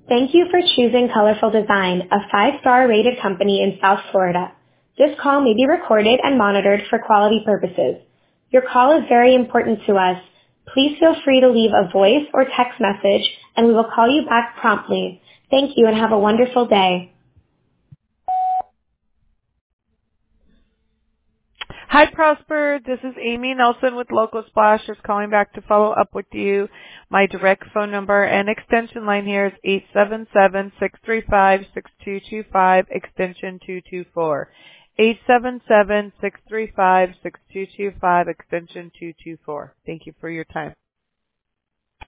Thank you for choosing Colorful Design, a 5-star rated company in South Florida. This call may be recorded and monitored for quality purposes. Your call is very important to us. Please feel free to leave a voice or text message, and we will call you back promptly. Thank you and have a wonderful day. Hi, Prosper. This is Amy Nelson with Local Splash. Just calling back to follow up with you. My direct phone number and extension line here is 877-635-6225, extension 224. 877-635-6225, extension 224. Thank you for your time.